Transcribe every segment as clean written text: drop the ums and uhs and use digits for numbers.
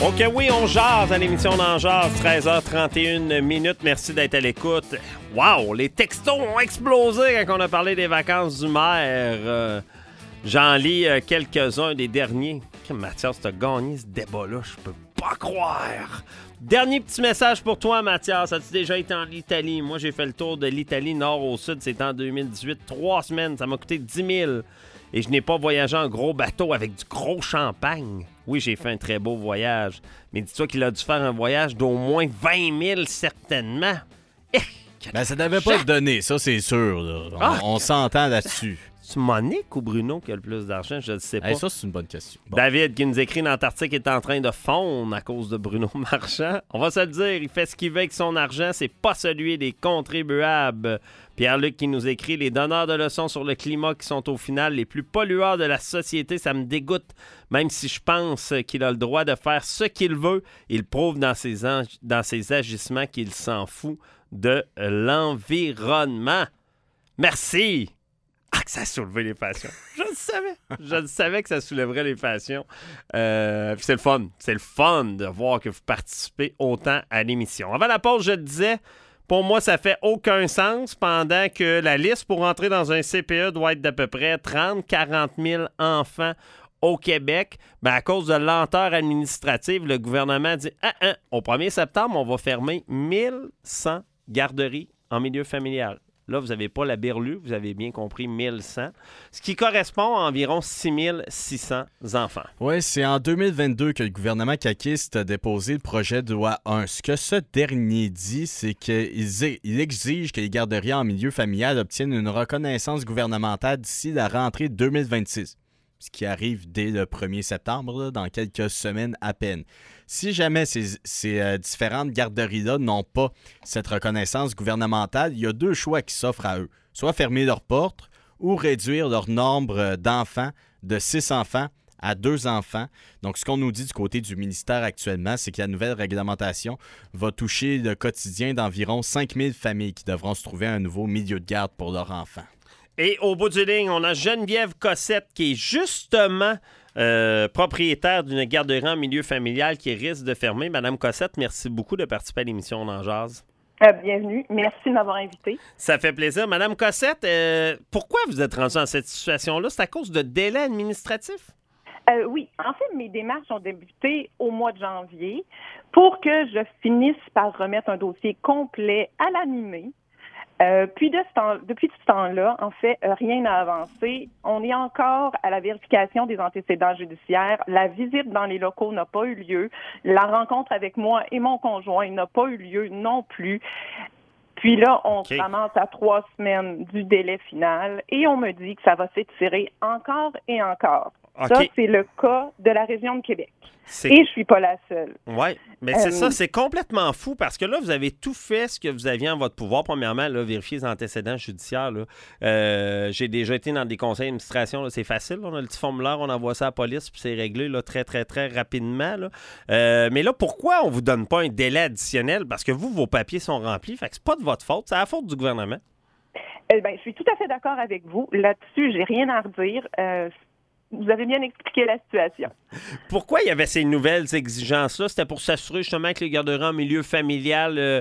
OK, oui, on jase à l'émission d'En Jase, 13h31 minutes. Merci d'être à l'écoute. Wow, les textos ont explosé quand on a parlé des vacances du maire. J'en lis quelques-uns des derniers. Mathias, t'as gagné ce débat-là, je peux pas croire. Dernier petit message pour toi, Mathias. As-tu déjà été en Italie? Moi, j'ai fait le tour de l'Italie nord au sud. C'était en 2018. 3 semaines, ça m'a coûté 10 000. Et je n'ai pas voyagé en gros bateau avec du gros champagne. Oui, j'ai fait un très beau voyage. Mais dis-toi qu'il a dû faire un voyage d'au moins 20 000, certainement. Ben, ça devait pas te donner, ça, c'est sûr. Là. On s'entend là-dessus. C'est Monique ou Bruno qui a le plus d'argent? Je ne sais pas. Ça, c'est une bonne question. Bon. David qui nous écrit l'Antarctique est en train de fondre à cause de Bruno Marchand. On va se le dire, il fait ce qu'il veut avec son argent, c'est pas celui des contribuables. Pierre-Luc qui nous écrit les donneurs de leçons sur le climat qui sont au final les plus pollueurs de la société, ça me dégoûte. Même si je pense qu'il a le droit de faire ce qu'il veut, il prouve dans ses agissements qu'il s'en fout de l'environnement. Merci! Ah, que ça a soulevé les passions. Je le savais. Je le savais que ça soulèverait les passions. Puis c'est le fun. C'est le fun de voir que vous participez autant à l'émission. Avant la pause, je te disais, pour moi, ça fait aucun sens pendant que la liste pour entrer dans un CPE doit être d'à peu près 30-40 000 enfants au Québec. Ben, à cause de lenteur administrative, le gouvernement dit au 1er septembre, on va fermer 1100 garderies en milieu familial. Là, vous n'avez pas la berlue, vous avez bien compris, 1100, ce qui correspond à environ 6600 enfants. Oui, c'est en 2022 que le gouvernement caquiste a déposé le projet de loi 1. Ce que ce dernier dit, c'est qu'il exige que les garderies en milieu familial obtiennent une reconnaissance gouvernementale d'ici la rentrée 2026. Ce qui arrive dès le 1er septembre, là, dans quelques semaines à peine. Si jamais ces différentes garderies-là n'ont pas cette reconnaissance gouvernementale, il y a 2 choix qui s'offrent à eux. Soit fermer leurs portes ou réduire leur nombre d'enfants de 6 enfants à 2 enfants. Donc, ce qu'on nous dit du côté du ministère actuellement, c'est que la nouvelle réglementation va toucher le quotidien d'environ 5000 familles qui devront se trouver un nouveau milieu de garde pour leurs enfants. Et au bout du ligne, on a Geneviève Cossette qui est justement propriétaire d'une garderie en milieu familial qui risque de fermer. Madame Cossette, merci beaucoup de participer à l'émission On en jase. Bienvenue. Merci de m'avoir invité. Ça fait plaisir. Madame Cossette, pourquoi vous êtes rendue dans cette situation-là? C'est à cause de délais administratifs? Oui. En fait, mes démarches ont débuté au mois de janvier pour que je finisse par remettre un dossier complet à l'animé. Puis depuis ce temps-là, en fait, rien n'a avancé. On est encore à la vérification des antécédents judiciaires. La visite dans les locaux n'a pas eu lieu. La rencontre avec moi et mon conjoint n'a pas eu lieu non plus. Puis là, on se ramasse à 3 semaines du délai final et on me dit que ça va s'étirer encore et encore. Okay. Ça, c'est le cas de la région de Québec. Et je suis pas la seule. Oui, mais c'est ça, c'est complètement fou parce que là, vous avez tout fait ce que vous aviez en votre pouvoir. Premièrement, là, vérifier les antécédents judiciaires. Là. J'ai déjà été dans des conseils d'administration. Là, c'est facile. Là, on a le petit formulaire, on envoie ça à la police puis c'est réglé là, très, très, très rapidement. Là. Mais là, pourquoi on vous donne pas un délai additionnel? Parce que vous, vos papiers sont remplis. Fait que c'est pas de votre faute, c'est la faute du gouvernement. Je suis tout à fait d'accord avec vous. Là-dessus, j'ai rien à redire. Vous avez bien expliqué la situation. Pourquoi il y avait ces nouvelles exigences-là? C'était pour s'assurer justement que les garderies en milieu familial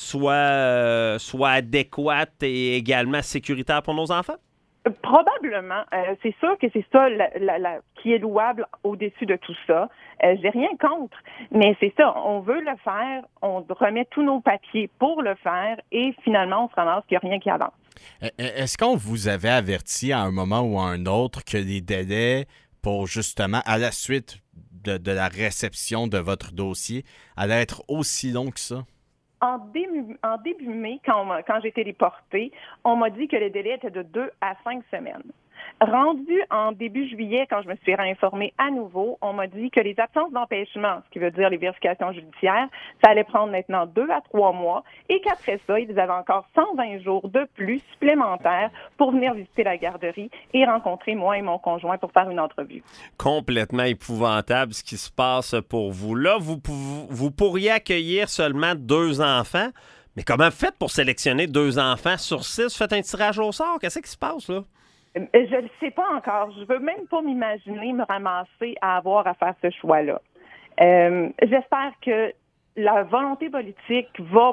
soient adéquates et également sécuritaires pour nos enfants? Probablement. C'est sûr que c'est ça qui est louable au-dessus de tout ça. J'ai rien contre, mais c'est ça. On veut le faire, on remet tous nos papiers pour le faire et finalement, on se ramasse qu'il n'y a rien qui avance. Est-ce qu'on vous avait averti à un moment ou à un autre que les délais pour justement, à la suite de la réception de votre dossier, allaient être aussi longs que ça? En début mai, quand j'ai été déportée, on m'a dit que les délais étaient de 2 à 5 semaines. Rendu en début juillet, quand je me suis réinformée à nouveau, on m'a dit que les absences d'empêchement, ce qui veut dire les vérifications judiciaires, ça allait prendre maintenant 2 à 3 mois et qu'après ça, ils avaient encore 120 jours de plus supplémentaires pour venir visiter la garderie et rencontrer moi et mon conjoint pour faire une entrevue. Complètement épouvantable ce qui se passe pour vous. Là, vous pourriez accueillir seulement 2 enfants, mais comment vous faites pour sélectionner 2 enfants sur 6? Vous faites un tirage au sort? Qu'est-ce qui se passe là? Je ne sais pas encore. Je veux même pas m'imaginer me ramasser à avoir à faire ce choix-là. J'espère que la volonté politique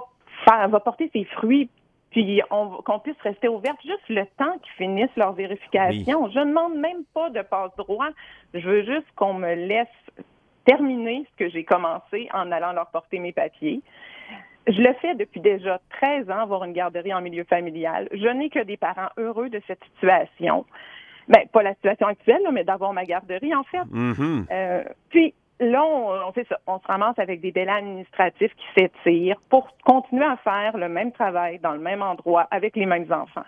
va porter ses fruits, puis qu'on puisse rester ouverte juste le temps qu'ils finissent leur vérification. Oui. Je ne demande même pas de passe-droit. Je veux juste qu'on me laisse terminer ce que j'ai commencé en allant leur porter mes papiers. Je le fais depuis déjà 13 ans, avoir une garderie en milieu familial. Je n'ai que des parents heureux de cette situation. Bien, pas la situation actuelle, là, mais d'avoir ma garderie, en fait. Mm-hmm. Puis, là, on fait ça. On se ramasse avec des délais administratifs qui s'étirent pour continuer à faire le même travail dans le même endroit avec les mêmes enfants.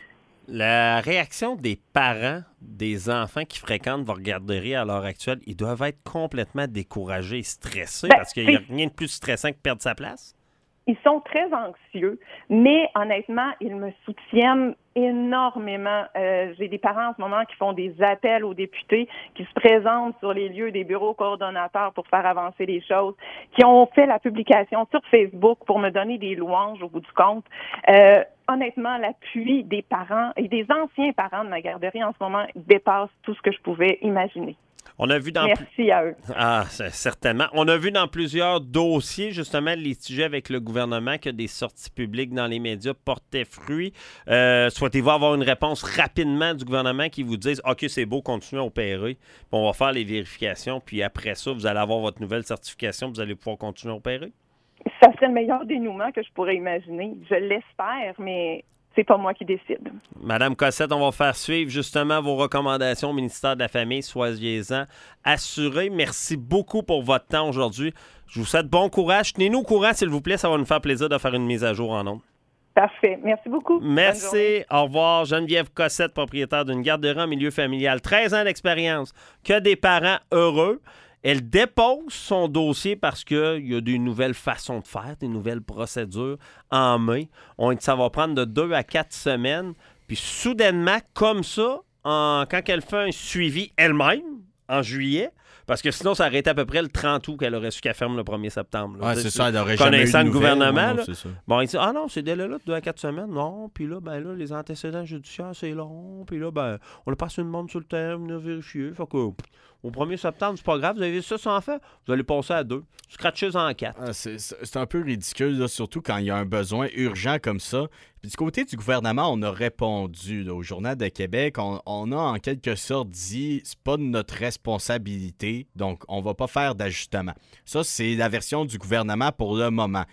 La réaction des parents des enfants qui fréquentent votre garderie à l'heure actuelle, ils doivent être complètement découragés et stressés parce qu'il n'y a rien de plus stressant que perdre sa place. Ils sont très anxieux, mais honnêtement, ils me soutiennent énormément. J'ai des parents en ce moment qui font des appels aux députés, qui se présentent sur les lieux des bureaux coordonnateurs pour faire avancer les choses, qui ont fait la publication sur Facebook pour me donner des louanges au bout du compte. Honnêtement, l'appui des parents et des anciens parents de ma garderie en ce moment dépasse tout ce que je pouvais imaginer. On a vu dans Merci à eux. Ah, certainement. On a vu dans plusieurs dossiers, justement, litigés avec le gouvernement, que des sorties publiques dans les médias portaient fruit. Souhaitez-vous avoir une réponse rapidement du gouvernement qui vous dise « OK, c'est beau, continuez à opérer, puis on va faire les vérifications, puis après ça, vous allez avoir votre nouvelle certification, vous allez pouvoir continuer à opérer? » Ça serait le meilleur dénouement que je pourrais imaginer. Je l'espère, mais c'est pas moi qui décide. Madame Cossette, on va faire suivre justement vos recommandations au ministère de la Famille. Soyez-en assurés. Merci beaucoup pour votre temps aujourd'hui. Je vous souhaite bon courage. Tenez-nous au courant, s'il vous plaît. Ça va nous faire plaisir de faire une mise à jour en ondes. Parfait. Merci beaucoup. Merci. Au revoir. Geneviève Cossette, propriétaire d'une garderie en milieu familial. 13 ans d'expérience. Que des parents heureux. Elle dépose son dossier parce qu'il y a des nouvelles façons de faire, des nouvelles procédures en mai. Ça va prendre de 2 à 4 semaines. Puis soudainement, comme ça, quand elle fait un suivi elle-même, en juillet, parce que sinon, ça aurait été à peu près le 30 août qu'elle aurait su qu'elle ferme le 1er septembre. Oui, c'est ça, elle n'aurait jamais eu de connaissant le nouvelles, gouvernement. non, Là, c'est ça. bon, il dit, ah non, c'est délai-là de 2 à 4 semaines. Non, puis là, les antécédents judiciaires, c'est long. Puis là, on a passé une demande sur le terme, on a vérifié. Fait que, au 1er septembre, c'est pas grave, vous avez vu ça sans faire, vous allez passer à 2. Scratchez en 4. C'est un peu ridicule, là, surtout quand il y a un besoin urgent comme ça. Puis du côté du gouvernement, on a répondu là, au Journal de Québec. On a en quelque sorte dit c'est pas de notre responsabilité, donc on va pas faire d'ajustement. Ça, c'est la version du gouvernement pour le moment.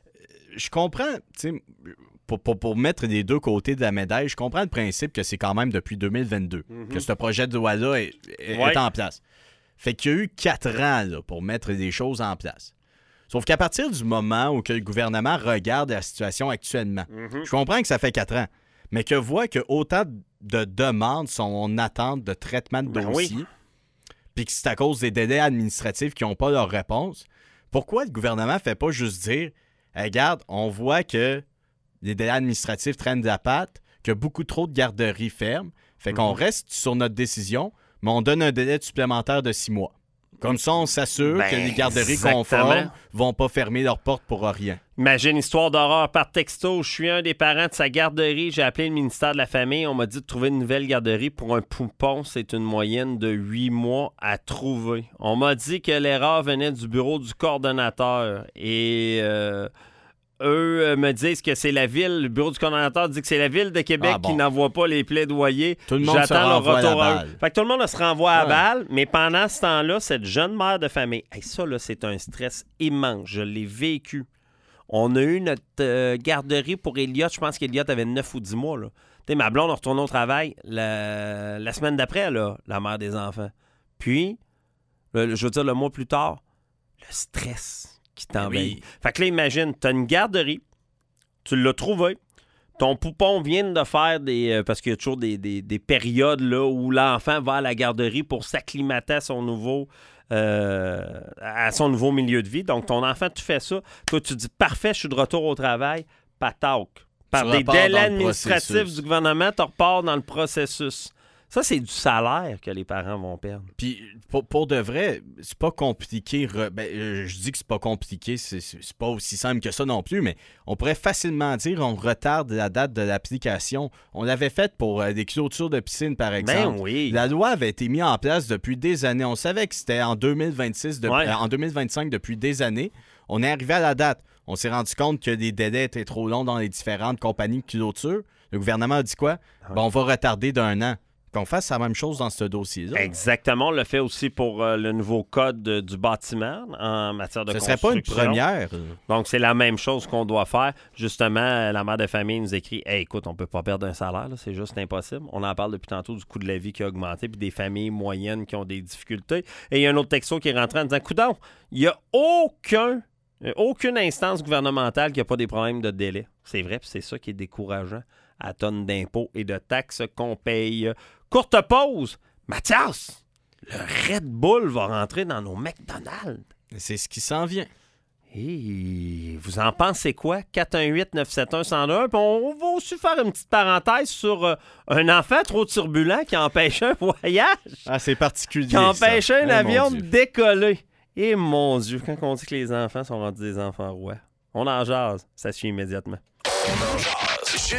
Je comprends, tu sais, pour mettre les deux côtés de la médaille, je comprends le principe que c'est quand même depuis 2022 que ce projet de loi-là est en place. Fait qu'il y a eu 4 ans là, pour mettre des choses en place. Sauf qu'à partir du moment où que le gouvernement regarde la situation actuellement, je comprends que ça fait 4 ans, mais que voit que autant de demandes sont en attente de traitement de dossiers, puis que c'est à cause des délais administratifs qui n'ont pas leur réponse, pourquoi le gouvernement ne fait pas juste dire hey, « Regarde, on voit que les délais administratifs traînent de la patte, que beaucoup trop de garderies ferment, fait qu'on reste sur notre décision, mais on donne un délai supplémentaire de 6 mois. » Comme ça, on s'assure que les garderies conformes vont pas fermer leurs portes pour rien. Imagine, histoire d'horreur par texto. Je suis un des parents de sa garderie. J'ai appelé le ministère de la Famille. On m'a dit de trouver une nouvelle garderie pour un poupon. C'est une moyenne de 8 mois à trouver. On m'a dit que l'erreur venait du bureau du coordonnateur. Et eux me disent que c'est la ville, le bureau du coordonnateur dit que c'est la ville de Québec qui n'envoie pas les plaidoyers. Tout le monde se renvoie à la balle. Fait que tout le monde se renvoie à la balle, mais pendant ce temps-là, cette jeune mère de famille, ça là, c'est un stress immense. Je l'ai vécu. On a eu notre garderie pour Elliot. Je pense qu'Elliot avait 9 ou 10 mois. Là. Ma blonde a retourné au travail la semaine d'après, là, la mère des enfants. Puis, je veux dire, le mois plus tard, le stress qui t'envahit. Oui. Fait que là, imagine, tu as une garderie, tu l'as trouvé, ton poupon vient de faire parce qu'il y a toujours des périodes là, où l'enfant va à la garderie pour s'acclimater à son nouveau milieu de vie. Donc, ton enfant, tu fais ça. Toi, tu dis, parfait, je suis de retour au travail. Patauk. Par des délais administratifs du gouvernement, tu repars dans le processus. Ça, c'est du salaire que les parents vont perdre. Puis, pour de vrai, c'est pas compliqué. Je dis que c'est pas compliqué, c'est pas aussi simple que ça non plus, mais on pourrait facilement dire on retarde la date de l'application. On l'avait fait pour des clôtures de piscine, par exemple. Ben oui. La loi avait été mise en place depuis des années. On savait que c'était en 2026, en 2025 depuis des années. On est arrivé à la date. On s'est rendu compte que les délais étaient trop longs dans les différentes compagnies de clôture. Le gouvernement a dit quoi? On va retarder d'1 an. Qu'on fasse la même chose dans ce dossier-là. Exactement. On le fait aussi pour le nouveau code du bâtiment en matière de construction. Ce serait pas une première. Donc, c'est la même chose qu'on doit faire. Justement, la mère de famille nous écrit « Hey, écoute, on peut pas perdre un salaire, là, c'est juste impossible. » On en parle depuis tantôt du coût de la vie qui a augmenté puis des familles moyennes qui ont des difficultés. Et il y a un autre texto qui est rentré en disant « Coudonc, il n'y a aucune instance gouvernementale qui n'a pas des problèmes de délai. » C'est vrai, puis c'est ça qui est décourageant à tonnes d'impôts et de taxes qu'on paye. Courte pause. Mathias, le Red Bull va rentrer dans nos McDonald's. C'est ce qui s'en vient. Et vous en pensez quoi? 418-971-101. Puis on va aussi faire une petite parenthèse sur un enfant trop turbulent qui empêche un voyage. Ah, c'est particulier. Qui empêche un avion mon de décoller. Et mon Dieu, quand on dit que les enfants sont rendus des enfants rois, on en jase. Ça suit immédiatement.